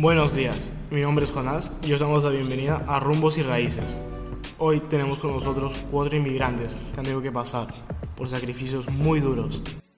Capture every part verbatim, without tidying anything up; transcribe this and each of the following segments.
Buenos días, mi nombre es Jonás y os damos la bienvenida a Rumbos y Raíces. Hoy tenemos con nosotros cuatro inmigrantes que han tenido que pasar por sacrificios muy duros.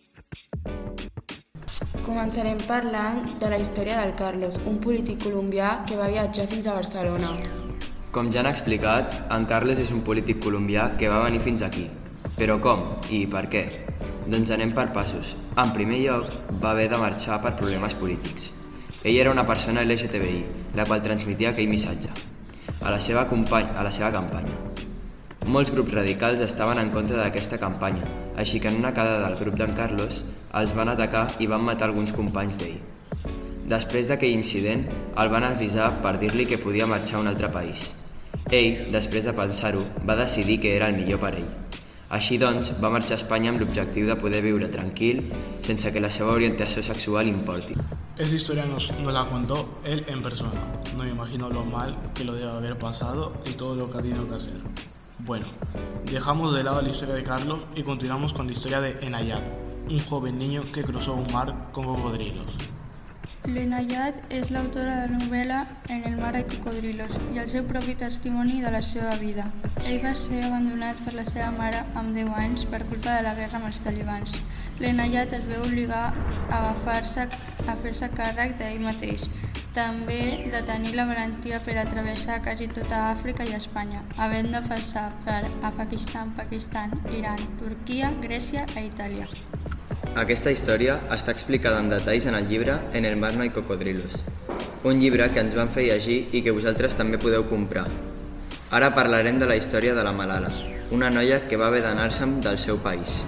Començarem parlant de la història del Carlos, un polític colombià que va viatjar fins a Barcelona. Com ja han explicat, en Carles és un polític colombià que va venir fins aquí. Però com i per què? Doncs anem per passos. En primer lloc, va haver de marxar per problemes polítics. Ell era una persona L G T B I, la qual transmetia aquell missatge a la seva, company, a la seva campanya. Molts grups radicals estaven en contra d'aquesta campanya, així que en una quedada del grup d'en Carlos els van atacar i van matar alguns companys d'ell. Després d'aquell incident, el van avisar per dir-li que podia marxar a un altre país. Ell, després de pensar-ho, va decidir que era el millor per ell. Així doncs, va marxar a Espanya amb l'objectiu de poder viure tranquil sense que la seva orientació sexual importi. Esta historia nos, nos la contó él en persona. No me imagino lo mal que lo debe haber pasado y todo lo que ha tenido que hacer. Bueno, dejamos de lado la historia de Carlos y continuamos con la historia de Enayat, un joven niño que cruzó un mar con cocodrilos. L'Enayat és l'autora de la novel·la En el mar hay cocodrilos i el seu propi testimoni de la seva vida. Ell va ser abandonat per la seva mare amb deu anys per culpa de la guerra amb els talibans. L'Enayat es veu obligar a agafar-se a fer-se càrrec d'ell mateix, també de tenir la valentia per a travessar quasi tota Àfrica i Espanya, havent de passar per Afganistan, Pakistan, Iran, Turquia, Grècia i Itàlia. Aquesta història està explicada en detalls en el llibre En el mar no hay cocodrilos, un llibre que ens van fer llegir i que vosaltres també podeu comprar. Ara parlarem de la història de la Malala, una noia que va haver d'anar-se'n del seu país.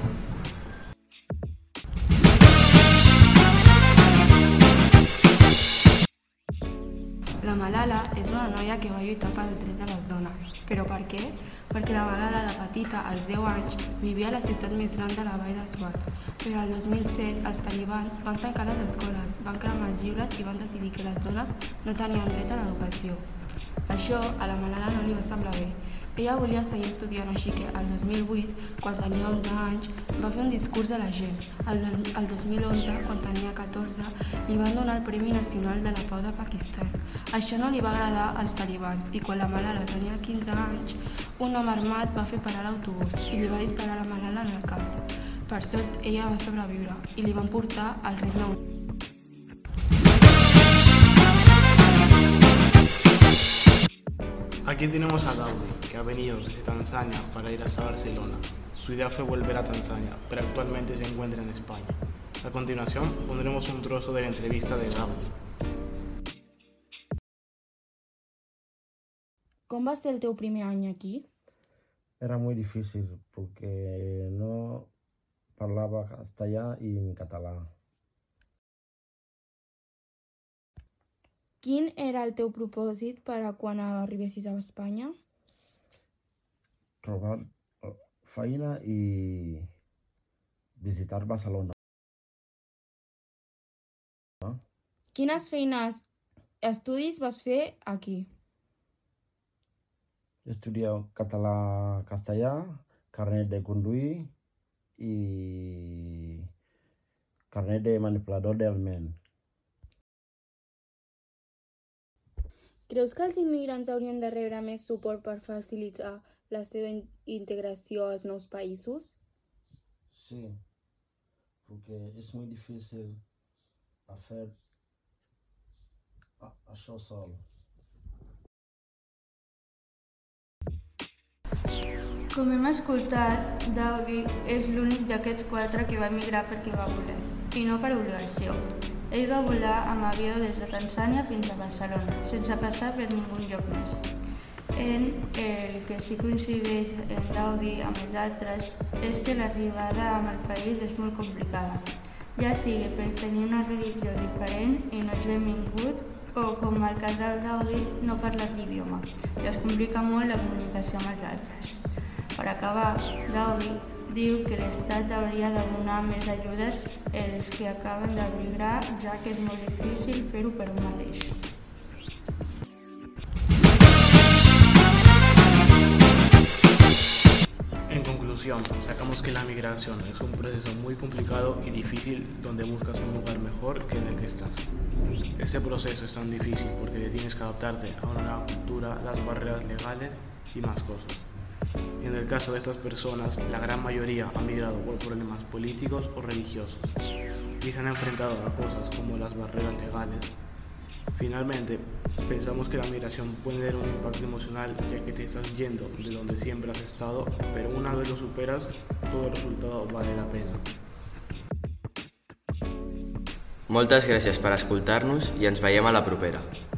La Malala és una noia que va lluitar pels drets de les dones. Però per què? Perquè la Malala de petita, als deu anys, vivia a la ciutat més gran de la vall de Swat. Però el dos mil set els talibans van tancar les escoles, van cremar els llibres i van decidir que les dones no tenien dret a l'educació. Això a la Malala no li va semblar bé. Ella volia seguir estudiant, així que el dos mil vuit, quan tenia onze anys, va fer un discurs a la gent. El dos mil onze, quan tenia catorze, li van donar el Premi Nacional de la Pau de Pakistan. Això no li va agradar als talibans i quan la Malala tenia quinze anys, un home armat va fer parar l'autobús i li va disparar a la Malala en el cap. Per sort, ella va sobreviure i li van portar al Regne Unit. Aquí tenemos a Daudi, que ha venido desde Tanzania para ir hasta Barcelona. Su idea fue volver a Tanzania, pero actualmente se encuentra en España. A continuación, pondremos un trozo de la entrevista de Daudi. Com va ser el teu primer any aquí? Era muy difícil porque no parlava castellà i ni català. Quin era el teu propòsit per a quan arribessis a Espanya? Trobar feina i visitar Barcelona. Quines feines, estudis vas fer aquí? Estudiar català, castellà, carnet de conduir i carnet de manipulador d'aliment. Creus que els immigrants haurien de rebre més suport per facilitar la seva integració als nous països? Sí, perquè és molt difícil fer això sol. Com hem escoltat, Daudi és l'únic d'aquests quatre que va emigrar perquè va voler, i no per obligació. Ell va volar amb avió des de Tanzània fins a Barcelona, sense passar per ningú lloc més. En el que sí coincideix en Daudi amb els altres és que l'arribada amb el país és molt complicada, ja sigui per tenir una religió diferent i no ets benvingut, o com el cas del Daudi, no parles l'idioma i es complica molt la comunicació amb els altres. Per acabar, Daudi diu que l'Estat hauria de donar més ajudes als que acaben d'emigrar, ja que és molt difícil fer-ho per un mateix. En conclusión, conclusión, sacamos que la migración es un proceso muy complicado y difícil donde buscas un lugar mejor que en el que estás. Este proceso es tan difícil porque le tienes que adaptarte a una nueva cultura, las barreras legales y más cosas. En el caso de estas personas, la gran mayoría han migrado por problemas políticos o religiosos y se han enfrentado a cosas como las barreras legales. Finalmente, pensamos que la migración puede tener un impacto emocional ya que te estás yendo de donde siempre has estado, pero una vez lo superas, todo el resultado vale la pena. Moltes gràcies per escoltar-nos i ens veiem a la propera.